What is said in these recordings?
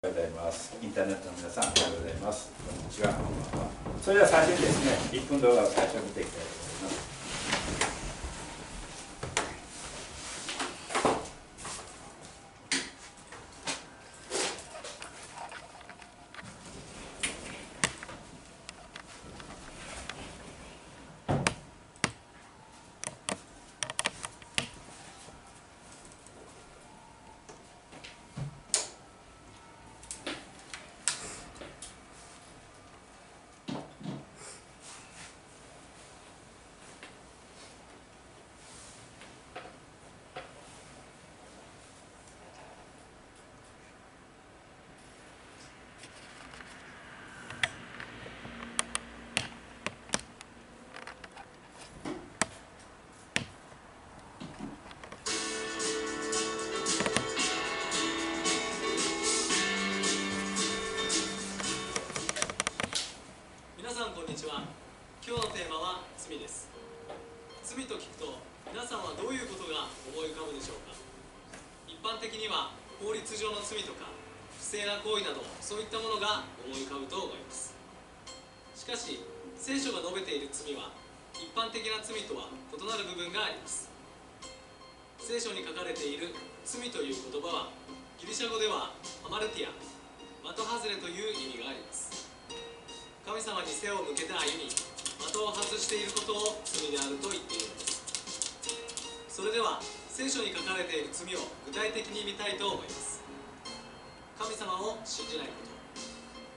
おはようございます。インターネットの皆さん、おはようございます。こんにちは。こんばんは。それでは最初にですね、1分動画を最初に見ていきたいと思います。 こんにちは。今日のテーマは罪です。罪と聞くと皆さんはどういうことが思い浮かぶでしょうか。一般的には法律上の罪とか不正な行為などそういったものが思い浮かぶと思います。しかし聖書が述べている罪は一般的な罪とは異なる部分があります。聖書に書かれている罪という言葉はギリシャ語ではハマルティア、的外れという意味があります。神様に背を向けて歩み、的を外していることを罪であると言っているのです。それでは聖書に書かれている罪を具体的に見たいと思います。神様を信じないこと、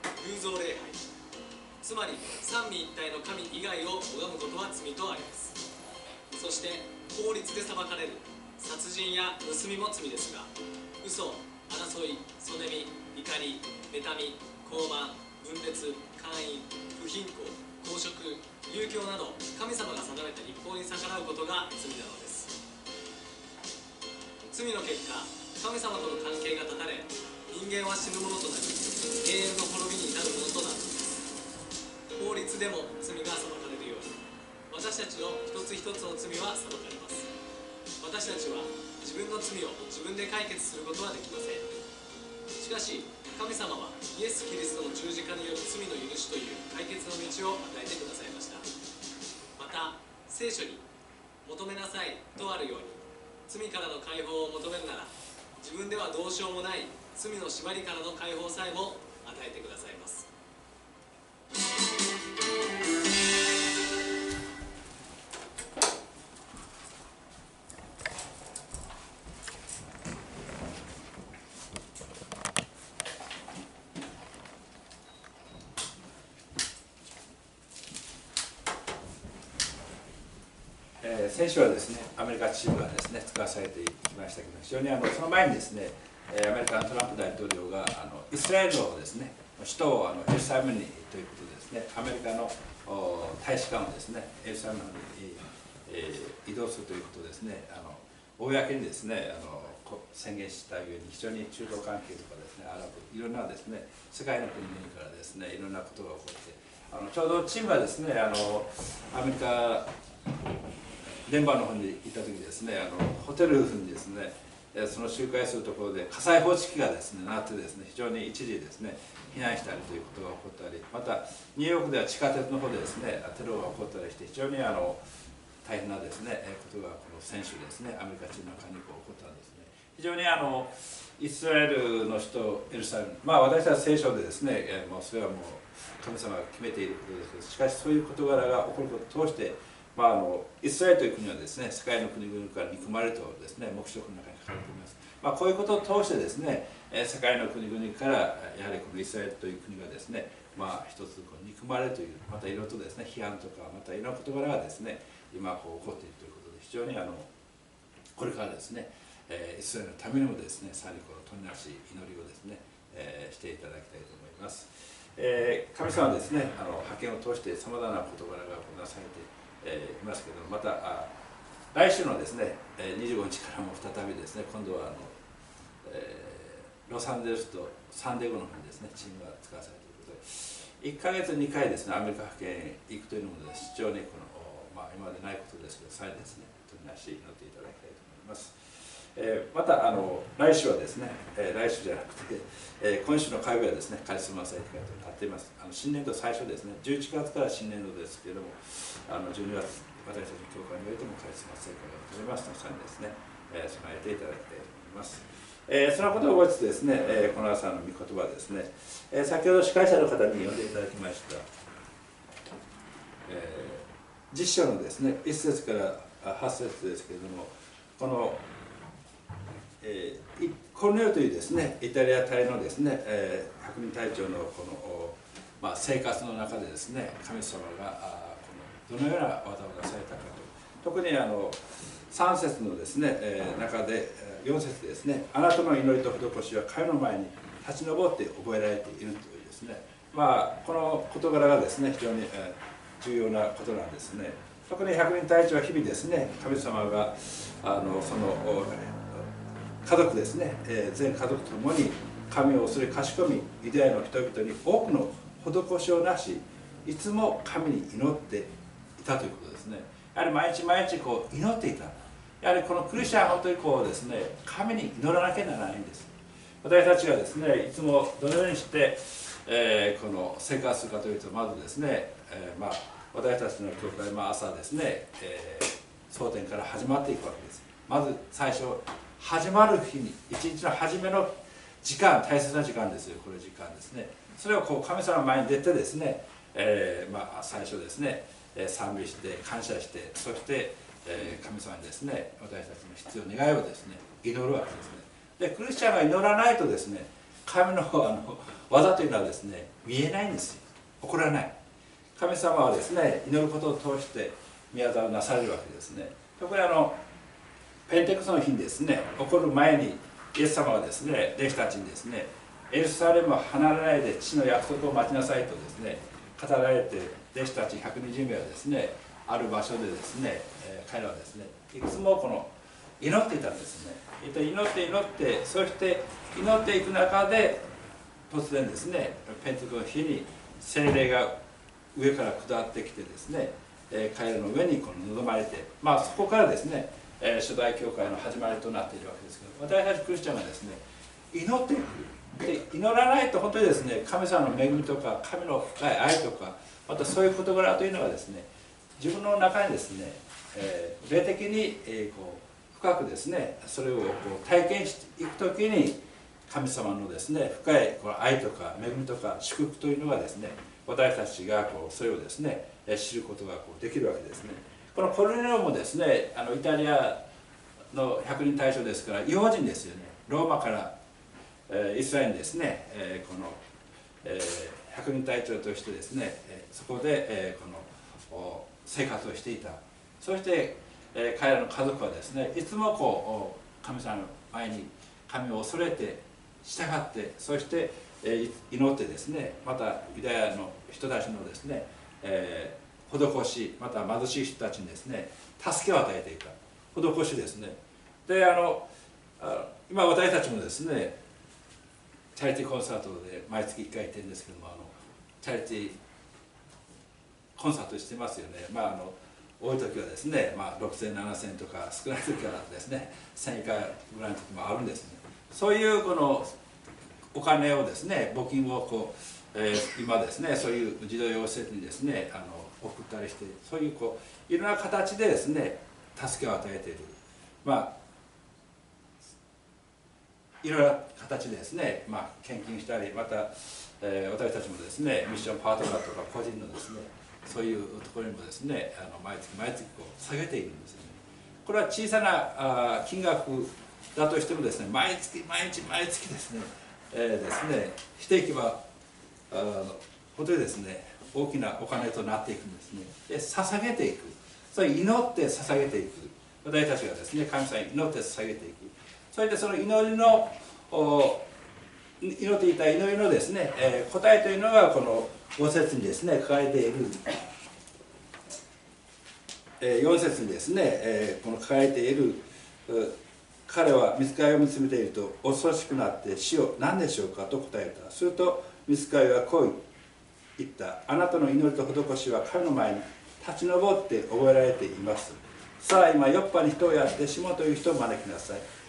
偶像礼拝、つまり三位一体の神以外を拝むことは罪とあります。そして法律で裁かれる殺人や盗みも罪ですが、嘘、争い、そねみ、怒り、妬み、傲慢、分裂、姦淫、不貧困、公職、遊興など神様が定めた律法に逆らうことが罪なのです。罪の結果、神様との関係が断たれ、人間は死ぬものとなり、永遠の滅びになるものとなるのです。法律でも罪が裁かれるように、私たちの一つ一つの罪は裁かれます。私たちは自分の罪を自分で解決することはできません。しかし神様はイエス・キリストの十字架による罪の許しという解決の道を与えてくださいました。また聖書に求めなさいとあるように、罪からの解放を求めるなら自分ではどうしようもない罪の縛りからの解放さえも与えてくださいます。 先週はですね、アメリカチームがですね、使わされていきましたけど、非常にその前にですね、アメリカのトランプ大統領がイスラエルをですね、首都をエルサレムにということでですね、アメリカの大使館をですね、エルサレムに移動するということですね、公にですね、宣言した上に非常に中東関係とかですね、アラブ、いろんなですね、世界の国々からですね、いろんなことが起こって、ちょうどチームがですね、アメリカデンバーの方に行った時にですね、ホテルにですね、その集会するところで火災報知器がですね、鳴ってですね、非常に一時ですね、避難したりということが起こったり、またニューヨークでは地下鉄の方でですね、テロが起こったりして、非常に大変なですね、ことがこの先週ですね、アメリカチームの中に起こったんですね。非常にイスラエルの首都エルサレム、私たち聖書でですね、もうそれはもう神様が決めていることですけど、しかしそういう事柄が起こることを通して、イスラエルという国はですね、世界の国々から憎まれるとですね、黙示録の中に書かれています。こういうことを通してですね、世界の国々からやはりこのイスラエルという国がですね、一つ憎まれるという、またいろいろとですね、批判とか、またいろんな事柄がですね、今起こっているということで、非常にこれからですね、イスラエルのためにもですね、さらにこの富なし祈りをですね、していただきたいと思います。神様はですね、派遣を通してさまざまな事柄がなされていますけど、また来週のですね、25日からも再びですね、今度はロサンゼルスとサンディエゴの方にですね、チームが使わされているということで、1ヶ月2回ですね、アメリカ派遣行くというのもですね、非常に今までないことですけど、再ですね、取りなし祈っていただきたいと思います。 また来週はですね、来週じゃなくて、今週の火曜日はですね、カリスマ祭会となっています。新年度最初ですね、11月から新年度ですけれども、12月、私たちの教会においてもカリスマ祭会が始まりますのでですね、備えていただきたいと思います。そのことを覚えつつですね、この朝の御言葉はですね、先ほど司会者の方に読んでいただきました、実書のですね、1節から8節ですけれども、このコルネルというですね、イタリア隊のですね、百人隊長のこの、生活の中でですね、神様がどのような技をなされたかと、特に3節のですね、中で4節でですね、あなたの祈りと施しは神の前に立ち上って覚えられているというですね、この事柄がですね、非常に重要なことなんですね。特に百人隊長は日々ですね、神様がその家族ですね、全家族ともに神を恐れかしこみ、ユダヤの人々に多くの施しをなし、いつも神に祈っていたということですね。やはり毎日毎日こう祈っていた。やはりこのクリスチャンは本当にこうですね、神に祈らなきゃならないんです。私たちがですね、いつもどのようにして、この生活するかというと、まずですね、私たちの教会は朝ですね、蒼天から始まっていくわけです。まず最初、始まる日に、一日の初めの時間、大切な時間ですよ、これ時間ですね。それをこう神様の前に出てですね、最初ですね、賛美して感謝して、そして、神様にですね、私たちの必要願いをですね、祈るわけですね。でクリスチャンが祈らないとですね、神の技というのはですね、見えないんですよ。起こらない。神様はですね、祈ることを通して宮沢をなされるわけですね。特にペンテコステの日にですね、起こる前にイエス様はですね、弟子たちにですね、エルサレムを離れないで父の約束を待ちなさいとですね、語られて、弟子たち120名はですね、ある場所でですね、彼らはですね、いつもこの祈っていたんですね。祈ってそして祈っていく中で突然ですね、ペンテコステの日に聖霊が上から下ってきてですね、彼らの上にこの望まれて、そこからですね、初代教会の始まりとなっているわけですけど、私たちクリスチャンがですね、祈っていく。で祈らないと本当にですね、神様の恵みとか神の深い愛とか、またそういう事柄というのがですね、自分の中にですね、霊的にこう深くですね、それをこう体験していくときに、神様のですね、深いこの愛とか恵みとか祝福というのがですね、私たちがこうそれをですね、知ることがこうできるわけですね。このコルネリオもですね、イタリアの百人隊長ですから、異邦人ですよね。ローマからイスラエルにですね、この百人隊長としてですね、そこでこの生活をしていた。そして彼らの家族はですね、いつもこう神様の前に神を恐れて従って、そして祈ってですね、またユダヤの人たちのですね、施し、また貧しい人たちにですね、助けを与えていた施しですね。で今私たちもですね、チャリティーコンサートで毎月1回行ってるんですけども、チャリティーコンサートしてますよね。多い時はですね、6000、7000とか、少ない時はですね、1000以下ぐらいの時もあるんですね。そういうこのお金をですね、募金をこう、今ですね、そういう児童養護施設にですね、送ったりして、そういうこういろんな形でですね、助けを与えている。いろいろな形でですね、献金したり、また、私たちもですね、ミッションパートナーとか個人のですね、そういうところにもですね、毎月毎月こう下げているんですよね。これは小さな金額だとしてもですね、毎月ですね、していけば本当にですね、大きなお金となっていくんですね。で捧げていく、それ祈って捧げていく、私たちがですね、神様に祈って捧げていく。それでその祈っていた祈りのですね、答えというのがこの5節にですね書かれている、4節にですね、この書かれている、彼は御使いを見つめていると恐ろしくなって死を何でしょうかと答えた。すると御使いはこう言った。あなたの祈りと施しは神の前に立ち上って覚えられています。さあ今ヨッパに人をやってシモンという人を招きなさい。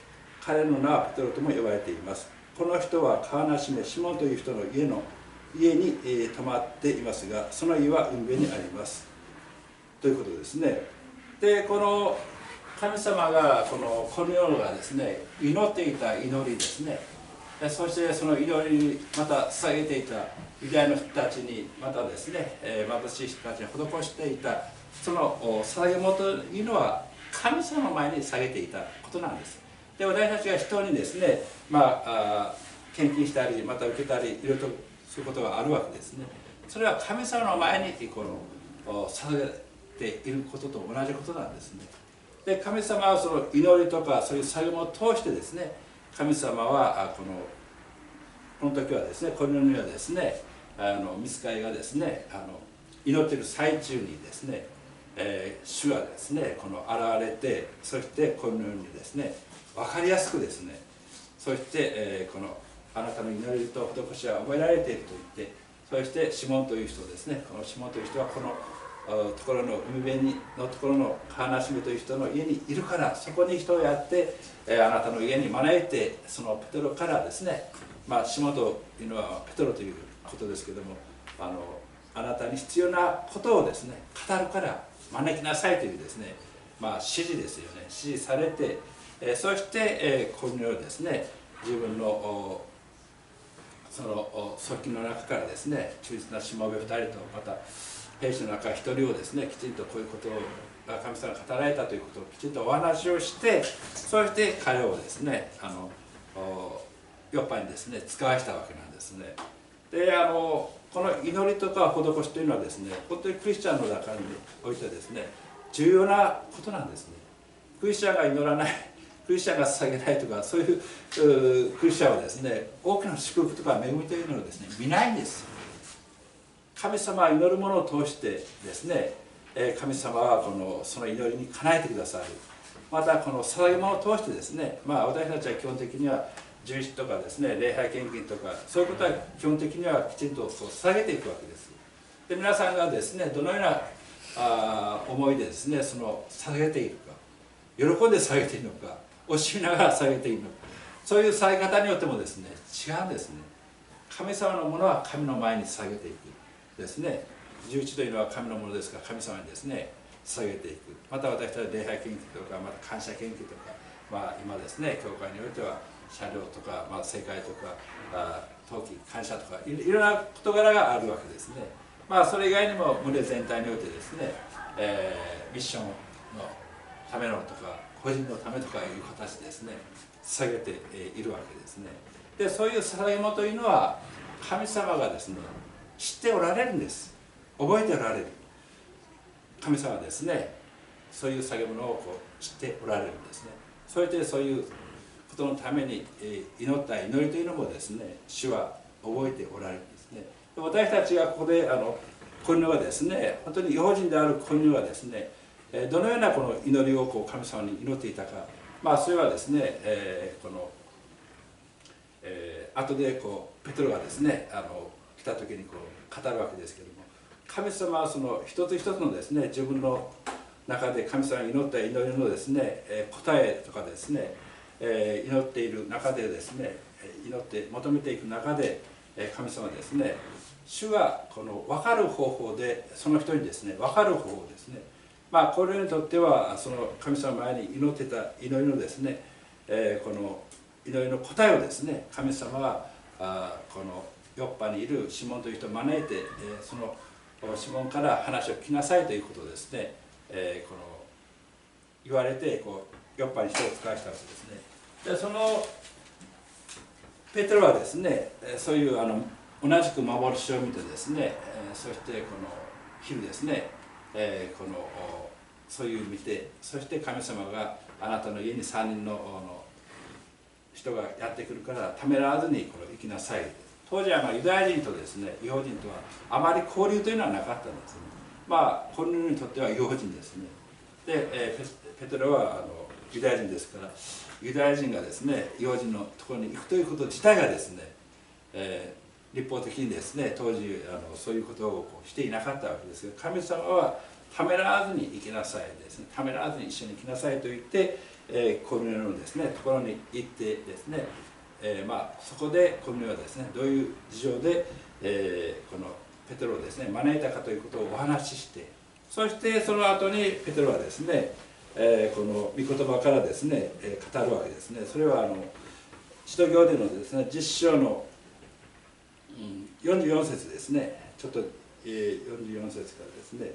彼の名はペトロとも呼ばれています。この人は川なしめシモンという人の家に泊まっていますが、その家は海辺にありますということですね。でこの神様がこのコルネリオがですね祈っていた祈りですね、そしてその祈りにまた捧げていたユダヤの人たちにまたですね貧しい人たちに施していたその捧げ物というのは神様の前に捧げていたことなんです。で私たちが人にですね献金したりまた受けたりいろいろとすることがあるわけですね。それは神様の前にこの捧げていることと同じことなんですね。で神様はその祈りとかそういう作業を通してですね、神様はこの時はですね、コルネリオはですね御使いがですね祈っている最中にですね、主がですね現れて、そしてコルネリオにですね分かりやすくですね、そして、あなたの祈りと施しは覚えられていると言って、そしてシモンという人ですね、このシモンという人はこのところの海辺のところのカーナシメという人の家にいるから、そこに人をやって、あなたの家に招いて、そのペテロからですね、シモンというのはペテロということですけども、あなたに必要なことをですね語るから招きなさいというですね、指示ですよね、指示されて、そして、コルネリオはですね自分のその側近の中からですね忠実なしもべ2人とまた兵士の中1人をですねきちんとこういうことが神様が語られたということをきちんとお話をして、そして彼をですねヨッパにですね使わしたわけなんですね。でこの祈りとか施しというのはですね本当にクリスチャンの中においてですね重要なことなんですね。クリスチャンが祈らない、クリスチャンが捧げないとか、そういうクリスチャンはですね多くの祝福とか恵みというのをですね見ないんです。神様は祈るものを通してですね神様はその祈りに叶えてくださる。またこの捧げ物を通してですね、私たちは基本的には十一とかですね礼拝献金とかそういうことは基本的にはきちんと捧げていくわけです。で皆さんがですねどのような思いでですねその捧げているか、喜んで捧げているのか、惜しみながら捧げているのか、そういう捧げ方によってもですね違うんですね。神様のものは神の前に捧げていくですね。11というのは神のものですから神様にですね捧げていく。また私たちは礼拝献金とかまた感謝献金とか、今ですね教会においては車両とか、世界とか陶器感謝とかいろんな事柄があるわけですね。それ以外にも群れ全体においてですね、ミッションのためのとか個人のためとかいう形ですね捧げているわけですね。でそういう捧げ物というのは神様がですね知っておられるんです。覚えておられる。神様はですねそういう捧げ物を知っておられるんですね。それでそういうことのために祈った祈りというのもですね主は覚えておられるんですね。私たちがここでコルネリオはですね本当に異邦人であるコルネリオはですねどのようなこの祈りを神様に祈っていたか、それはですね、後でペテロがですね来た時に語るわけですけれども、神様はその一つ一つのですね自分の中で神様に祈った祈りのですね答えとかですね祈っている中でですね祈って求めていく中で神様はですね主がこの分かる方法でその人にですね分かる方法ですね、これにとってはその神様の前に祈ってた祈りのですねこの祈りの答えをですね神様はこのヨッパにいるシモンという人を招いてそのシモンから話を聞きなさいということをですね言われてヨッパに人を使わしたわけですね。でそのペテロはですねそういう同じく幻を見てですねそしてこの昼ですねそういう見て、そして神様があなたの家に3人の人がやってくるからためらわずに行きなさい。当時はユダヤ人とですね異邦人とはあまり交流というのはなかったんですね。コルネリオにとっては異邦人ですね。でペテロはユダヤ人ですからユダヤ人がですね異邦人のところに行くということ自体がですね、立法的にですね当時そういうことをしていなかったわけですけど、神様はためらわずに行きなさいですね、ためらわずに一緒に行きなさいと言って、 コルネリオのですねところに行ってですね、そこでコルネリオはですねどういう事情で、このペテロをですね招いたかということをお話しして、そしてその後にペテロはですね、この御言葉からですね、語るわけですね。それは使徒行伝のですね10章の、44節ですね。ちょっと、44節からですね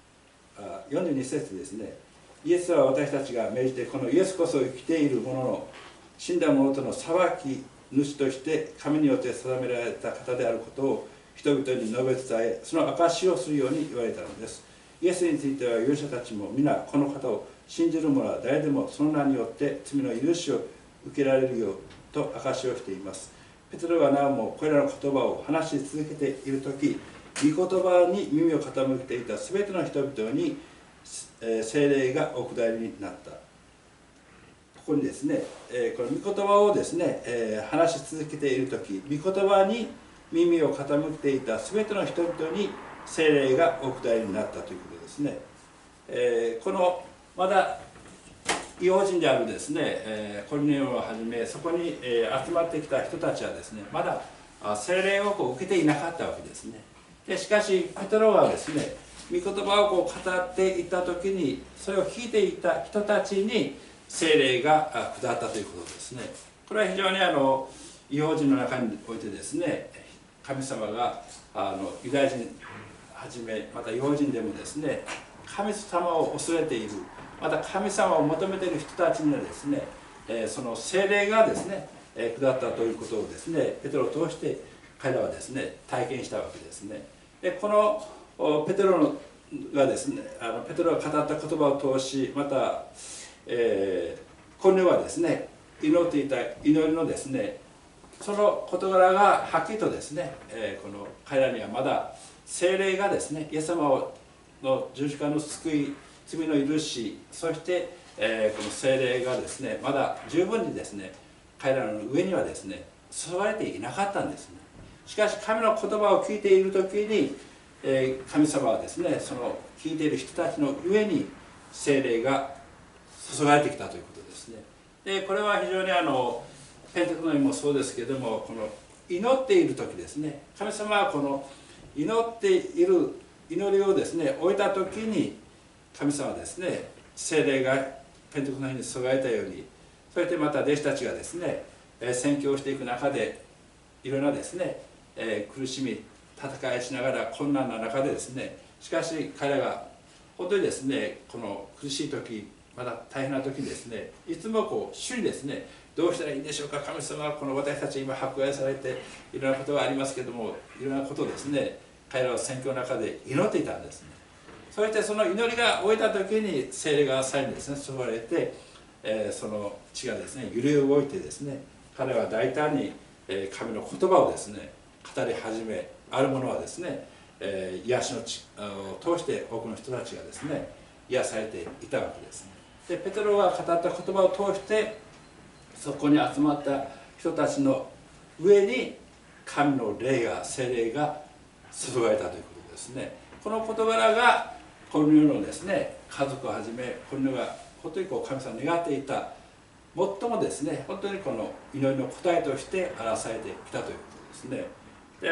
42節ですね。イエスは私たちが命じてこのイエスこそ生きている者の死んだ者との裁き主として神によって定められた方であることを人々に述べ伝え、その証しをするように言われたのです。イエスについては勇者たちも皆この方を信じる者は誰でもその名によって罪の許しを受けられるようと証しをしています。ペテロがなおもこれらの言葉を話し続けているとき、御言葉に耳を傾けていたすべての人々に聖霊がお下りになった。ここにですね、この御言葉をですね、話し続けているとき、御言葉に耳を傾けていたすべての人々に聖霊がお下りになったということですね。このまだ異邦人であるですね、コルネリオをはじめそこに集まってきた人たちはですね、まだ聖霊を受けていなかったわけですね。でしかしペテロはですね、御言葉を語っていった時にそれを聞いていた人たちに聖霊が下ったということですね。これは非常に異邦人の中においてですね、神様がユダヤ人はじめまた異邦人でもですね、神様を恐れている、また神様を求めている人たちにはですね、その聖霊がですね下ったということをですねペテロを通して彼らはですね体験したわけですね。でこのペテロがですねペテロが語った言葉を通し、また、コルネリオはですね祈っていた祈りのですねその事柄がはっきりとですね、この彼らにはまだ聖霊がですねイエス様の十字架の救い、罪の許し、そして、この聖霊がですねまだ十分にですね彼らの上にはですね注がれていなかったんですね。しかし神の言葉を聞いている時に、神様はですねその聞いている人たちの上に聖霊が注がれてきたということですね。でこれは非常にペンテコステの日もそうですけれども、この祈っている時ですね、神様はこの祈っている祈りをですね終えた時に神様はですね聖霊がペンテコステの日に注がれたように、そしてまた弟子たちがですね宣教していく中でいろんなですね苦しみ戦いしながら困難な中でですね、しかし彼らが本当にですねこの苦しい時、また大変な時にですねいつもこう主にですねどうしたらいいんでしょうか、神様はこの私たち今迫害されていろんなことがありますけども、いろんなことをですね彼らは宣教の中で祈っていたんですね。そしてその祈りが終えた時に聖霊がさらにですね注がれて、その地がですね揺れ動いてですね彼らは大胆に神の言葉をですね語り始め、ある者はですね癒しの地を通して多くの人たちがですね癒されていたわけですね。でペテロが語った言葉を通してそこに集まった人たちの上に神の霊が聖霊が注がれたということですね。この事柄がコルネリオのですね家族をはじめコルネリオが本当にこう神様を願っていた最もですね本当にこの祈りの答えとして表されてきたということですね。で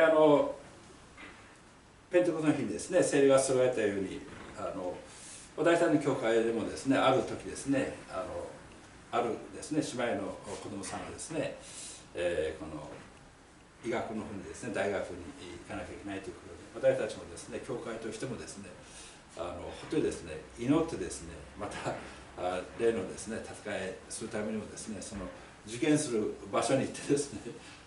ペンテコステの日にですね聖霊が注がれたように私たちの教会でもですねある時ですねあるですね姉妹の子供さんがですね、この医学の方にですね大学に行かなきゃいけないということで、私たちもですね教会としてもですね本当にですね祈ってですねまた霊のですね戦いするためにもですねその受験する場所に行ってですね、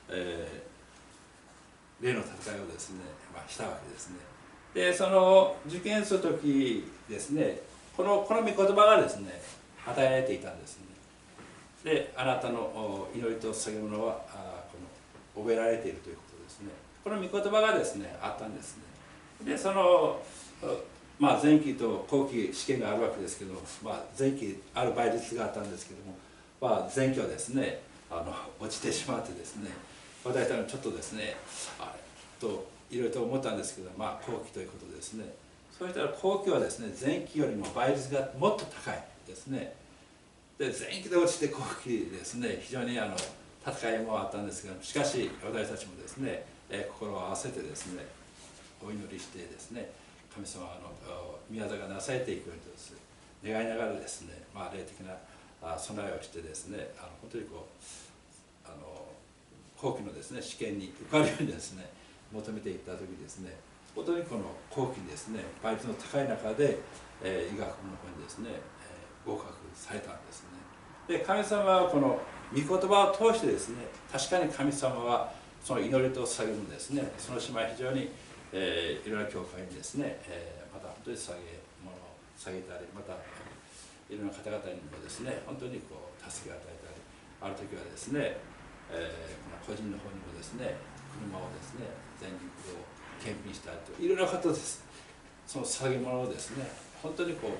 霊の戦いをですね、したわけですね。でその受験する時ですねこの御言葉がですね与えられていたんですね。であなたの祈りと捧げ物はこの覚えられているということですね。この御言葉がですねあったんですね。でその前期と後期試験があるわけですけど、前期ある倍率があったんですけども、前期はですね落ちてしまってですね、私たちはちょっとですねといろいろと思ったんですけど、後期ということですね。そうしたら後期はですね前期よりも倍率がもっと高いですね。 で全域で落ちて後期ですね、非常に戦いもあったんですが、しかし私たちもですね、心を合わせてですね、お祈りしてですね、神様の御業がなされていくようにです、願いながらですね、霊的な備えをしてですね、本当に後期のですね試験に受かるようにですね求めていった時ですね、本当にこの後期にですね倍率の高い中で、医学部の方にですね、合格されたんですね。で神様はこの御言葉を通してですね、確かに神様はその祈りと捧げるんですね。その姉妹非常に、いろんな教会にですね、また本当に物を下げたり、またいろんな方々にもですね本当に助けを与えたり、ある時はですね、この個人の方にもですね車をですね全陸を検品したりといろんなことです。その捧げ物をですね本当によく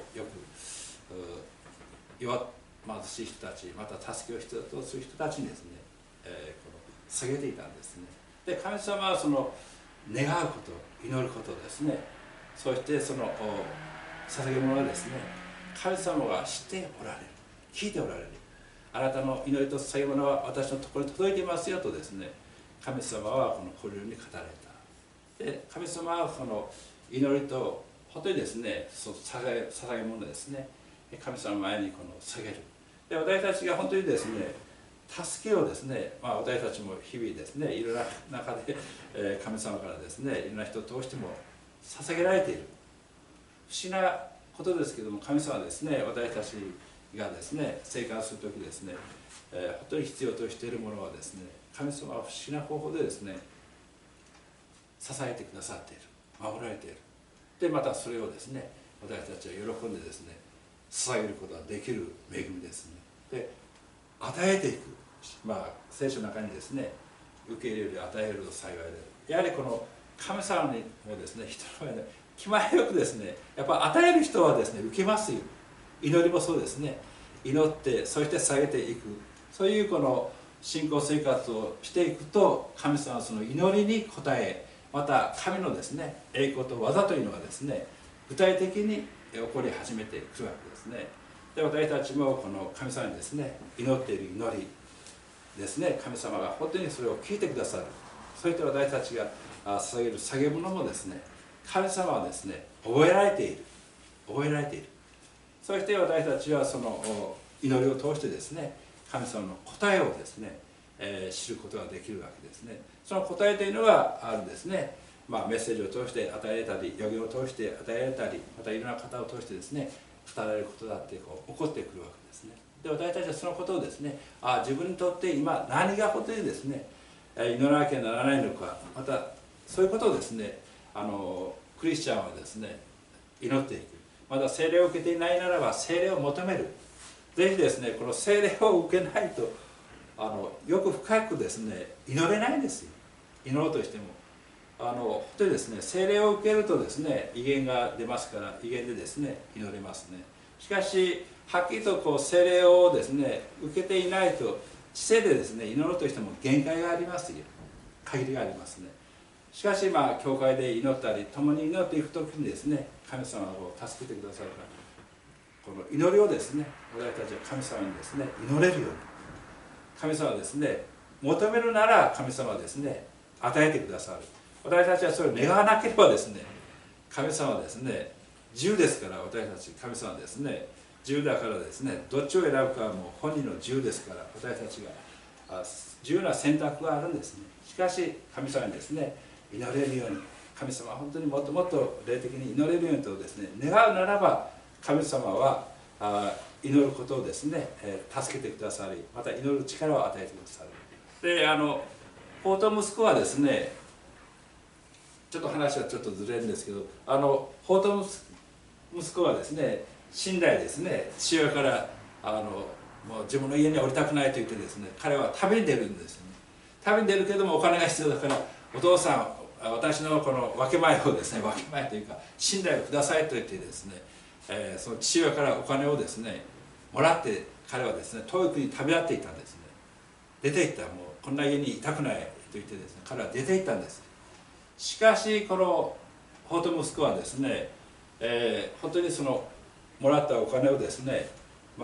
貧しい人たち、また助けを必要とする人たちにですね、捧げていたんですね。で神様はその願うこと、祈ることですね、そしてその捧げ物はですね神様がしておられる、聞いておられる、あなたの祈りと捧げ物は私のところに届いていますよとですね、神様はこのコリオに語られた。で神様はその祈りと本当にですね捧げ物ですね、神様の前に捧げる。で私たちが本当にですね助けをですね、私たちも日々ですねいろんな中で神様からですねいろんな人を通しても捧げられている。不思議なことですけども、神様はですね私たちがですね生活する時ですね、本当に必要としているものはですね神様は不思議な方法でですね支えてくださっている、守られている。でまたそれをですね私たちは喜んでですね捧げることができる恵みですね。で与えていく、聖書の中にですね受け入れる、与えると幸いである。やはりこの神様にもですね人の前で気前よくですね、やっぱ与える人はですね受けますよ。祈りもそうですね、祈ってそして下げていく、そういうこの信仰生活をしていくと神様はその祈りに応え、また神のですね栄光と技というのがですね具体的に起こり始めてくるわけですね。で私たちもこの神様にですね祈っている祈りですね、神様が本当にそれを聞いてくださる。そして私たちが捧げる捧げ物もですね神様はですね覚えられている、覚えられている。そして私たちはその祈りを通してですね神様の答えをですね、知ることができるわけですね。その答えというのはあるんですね、メッセージを通して与えられたり、予言を通して与えられたり、またいろんな方を通してですね語られることだって起こってくるわけですね。で私たちはそのことをですね自分にとって今何が本当にですね祈らなきゃならないのか、またそういうことをですねクリスチャンはですね祈っていく。まだ聖霊を受けていないならば聖霊を求める。ぜひですねこの聖霊を受けないとよく深くですね祈れないんですよ。祈ろうとしても本当にですね聖霊を受けるとですね威厳が出ますから、威厳でですね祈れますね。しかしはっきりと聖霊をですね受けていないと知性でですね祈ろうとしても限界がありますよ、限りがありますね。しかし教会で祈ったり共に祈っていく時にですね神様を助けてくださるから、この祈りをですね私たちは神様にですね祈れるように、神様はですね求めるなら神様はですね与えてくださる。私たちはそれを願わなければですね神様はですね自由ですから、私たち神様はですね自由だからですねどっちを選ぶかはもう本人の自由ですから、私たちが自由な選択があるんですね。しかし神様にですね祈れるように、神様は本当にもっともっと霊的に祈れるようにとですね願うならば、神様は祈ることをですね助けてくださり、また祈る力を与えてくださる。で法と息子はですねちょっと話はちょっとずれるんですけど、法と息子はですね寝台ですね父親からもう自分の家に降りたくないと言ってですね彼は旅に出るんですよね。旅に出るけどもお金が必要だから、お父さん私のこの分け前をですね、分け前というか寝台をくださいと言ってですね、その父親からお金をですねもらって彼はですね遠い国に旅立っていたんですね。出て行った、もうこんな家にいたくないと言ってですね彼は出て行ったんです。しかしこの法と息子はですね、本当にそのもらったお金をですね、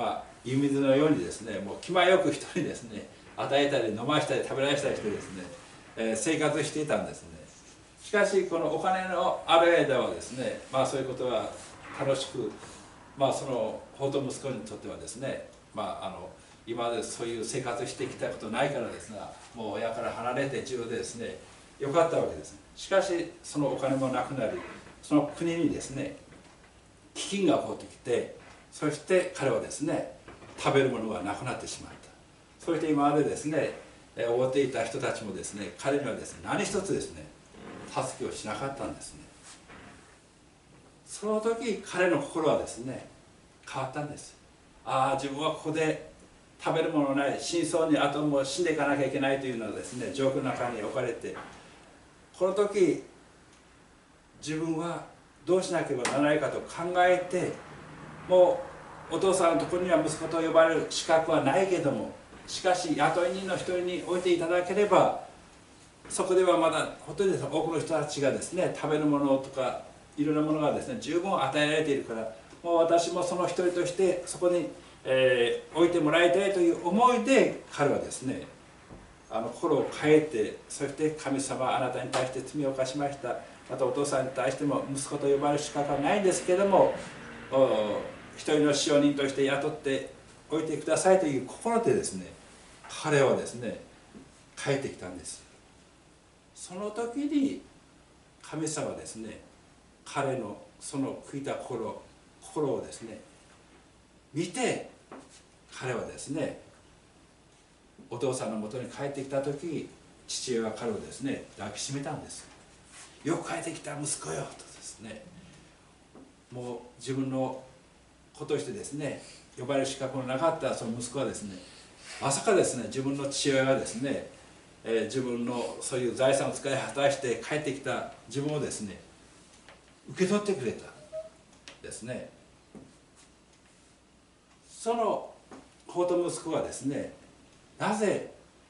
湯水のようにですね、もう気前よく人にですね与えたり飲ましたり食べられたりしてですね、生活していたんですね。しかしこのお金のある間はですね、そういうことは楽しく、その法と息子にとってはですね、今までそういう生活してきたことないからですが、もう親から離れて自由でですねよかったわけです。しかしそのお金もなくなり、その国にですね飢饉が起こってきて、そして彼はですね食べるものがなくなってしまった。そして今までですね覆っていた人たちもですね彼にはですね何一つですね助けをしなかったんですね。その時彼の心はですね変わったんです。自分はここで食べるものない死にそうに、あともう死んでいかなきゃいけないというのはですね状況の中に置かれて、この時自分はどうしなければならないかと考えて、もうお父さんのところには息子と呼ばれる資格はないけども、しかし雇い人の一人に置いていただければ、そこではまだ本当に多くの人たちがですね食べるものとかいろんなものがですね十分与えられているから、もう私もその一人としてそこに、置いてもらいたいという思いで彼はですね心を変えて、そして神様あなたに対して罪を犯しました、またお父さんに対しても息子と呼ばれる資格はないんですけれども一人の使用人として雇っておいてくださいという心でですね彼はですね帰ってきたんです。その時に神様はですね彼のその悔いた心をですね見て、彼はですねお父さんのもとに帰ってきた時、父親は彼をですね抱きしめたんです。よく帰ってきた息子よとですね、もう自分の子としてですね呼ばれる資格のなかったその息子はですね、まさかですね自分の父親がですね、自分のそういう財産を使い果たして帰ってきた自分をですね受け取ってくれたですね。その子と息子はですね、なぜ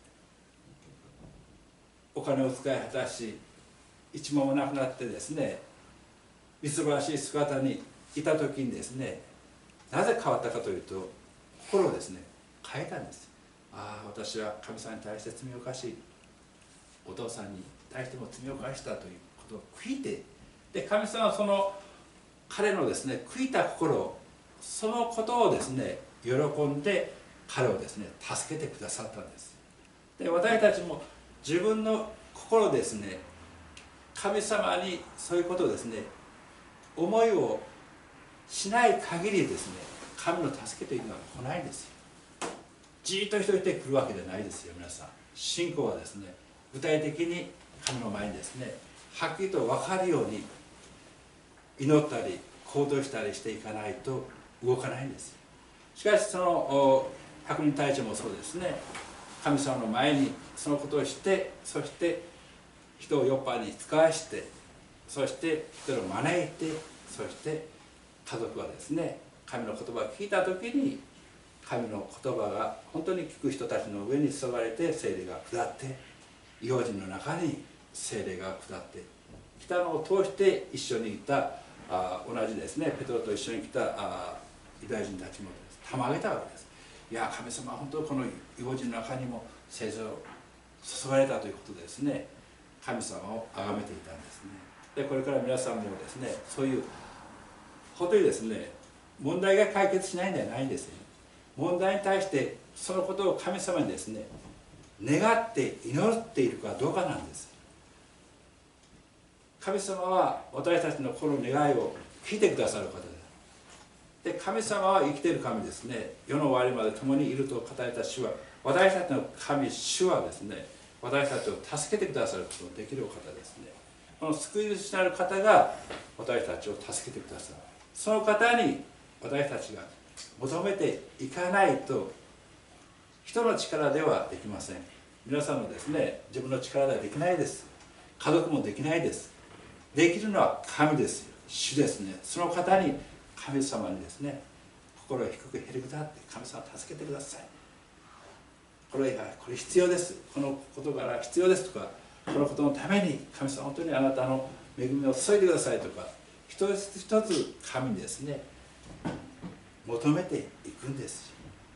お金を使い果たし一文もなくなってですねみすぼらしい姿にいた時にですね、なぜ変わったかというと、心をですね変えたんです。私は神様に対して罪を犯し、お父さんに対しても罪を犯したということを悔いて、で神様はその彼のですね悔いた心、そのことをですね喜んで彼をですね助けてくださったんです。で私たちも自分の心ですね、神様にそういうことをですね思いをしない限りですね神の助けというのは来ないんですよ。じっと一人で来るわけじゃないですよ。皆さん、信仰はですね具体的に神の前にですねはっきりと分かるように祈ったり行動したりしていかないと動かないんです。しかしその百人隊長もそうですね、神様の前にそのことをして、そして人をヨッパに使わして、そして人を招いて、そして家族はですね神の言葉を聞いた時に神の言葉が本当に聞く人たちの上に注がれて聖霊が下って、異邦人の中に聖霊が下ってきたのを通して、一緒にいた同じですねペトロと一緒に来たユダヤ人たちもたまげたわけです。いや神様は本当にこの異邦人の中にも聖霊を注がれたということでですね神様を崇めていたんですね。でこれから皆さんもですねそういう本当にですね問題が解決しないんではないんですね。問題に対してそのことを神様にですね願って祈っているかどうかなんです。神様は私たちのこの願いを聞いてくださる方です。で神様は生きている神ですね。世の終わりまで共にいると語られた主は、私たちの神主はですね私たちを助けてくださることのできるお方ですね。この救い主なる方が私たちを助けてくださる。その方に私たちが求めていかないと人の力ではできません。皆さんもですね自分の力ではできないです。家族もできないです。できるのは神ですよ、主ですね。その方に神様にですね心を低くへりくだって、神様助けてください、これ必要です、このことが必要ですとか、このことのために神様本当にあなたの恵みを注いでくださいとか、一つ一つ神にですね求めていくんです。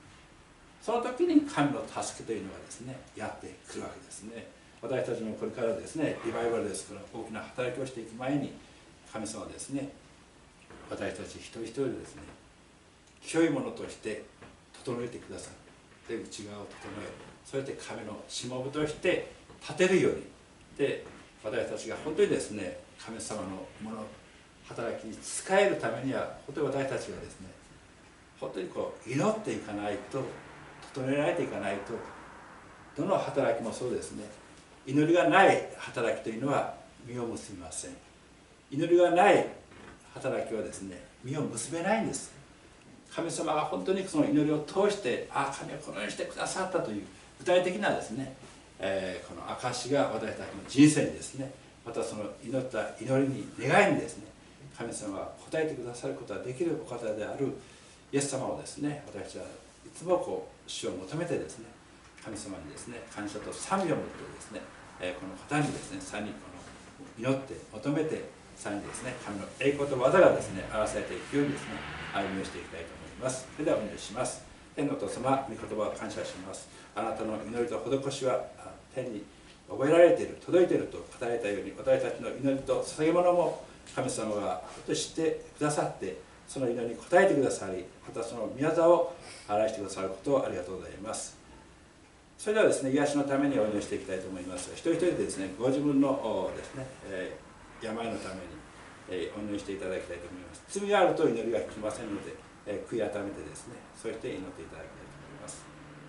その時に神の助けというのがですねやってくるわけですね。私たちもこれからですねリバイバルですから大きな働きをしていく前に神様はですね私たち一人一人ですね清いものとして整えてくださる。で内側を整え、そして神のしもべとして立てるようにで私たちが本当にですね神様のもの働きに使えるためには本当に私たちがですね本当に祈っていかないと整えられていかないとどの働きもそうですね祈りがない働きというのは実を結びません。祈りがない働きはですね実を結べないんです。神様が本当にその祈りを通して神はこのようにしてくださったという具体的なですね、この証が私たちの人生にですねまたその祈った祈りに願いにですね神様が応えてくださることができるお方であるイエス様をですね私はいつも主を求めてですね神様にですね感謝と賛美を持ってですねこの方にですねさらに祈って求めてさらにですね神の栄光と技がですね表されていくようにですね歩みをしていきたいと思います。それではお願いします。天のお父様、御言葉を感謝します。あなたの祈りと施しは天に覚えられている、届いていると語られたように私たちの祈りと捧げ物も神様が知ってくださってその祈りに応えてくださりまたその御業を表してくださることをありがとうございます。それではですね癒しのためにお祈りしていきたいと思います。一人一人でですねご自分のですね、病のためにお祈りしていただきたいと思います。罪があると祈りが効きませんので、悔い改めてですねそして祈っていただきたいと思います。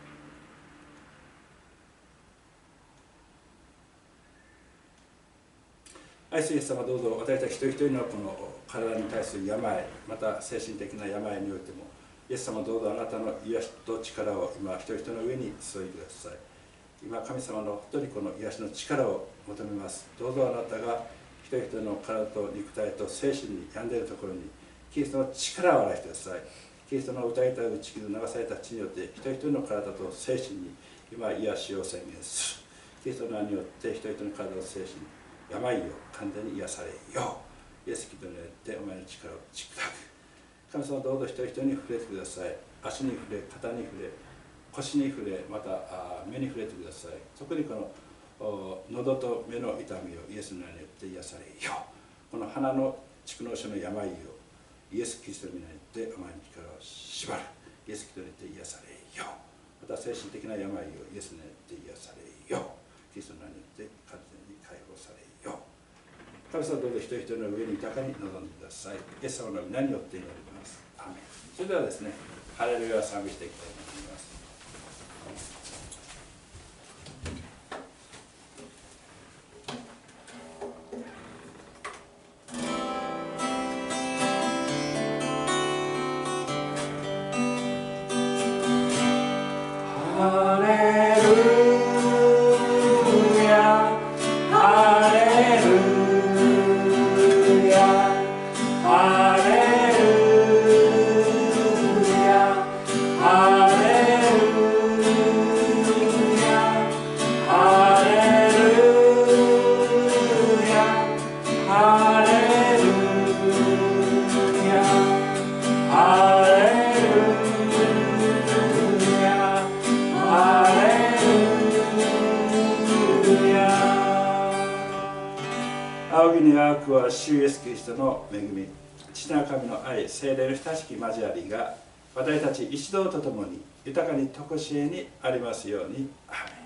愛するイエス様、どうぞ私たち一人一人のこの体に対する病また精神的な病においてもイエス様、どうぞあなたの癒しと力を今一人一人の上に注いでください。今神様の本当にこの癒しの力を求めます。どうぞあなたが一人一人の体と肉体と精神に病んでいるところにキリストの力を表してください。キリストの歌いた打ち切る流された血によって一人一人の体と精神に今癒しを宣言する。キリストの名によって一人一人の体と精神病を完全に癒されよう。イエス・キリストによってお前の力を力く。神様、どうぞ一人一人に触れてください。足に触れ、肩に触れ、腰に触れ、また目に触れてください。特にこの喉と目の痛みをイエスの名によって癒されよう。この鼻の蓄膿症の病をイエス・キリストの名によってお前の力を縛る。イエス・キリストによって癒されよう。また精神的な病をイエスの名によって癒されよう。キリストの名によって完全に解放されよう。神様、どうぞ一人一人の上に豊かに臨んでください。イエス様の皆によって祈ります。アーメン。それではですね、ハレルヤを賛美していきたいと思います。主イエスキリストの恵み、父なる神の愛、聖霊の親しき交わりが私たち一同とともに豊かに常しえにありますように。アーメン。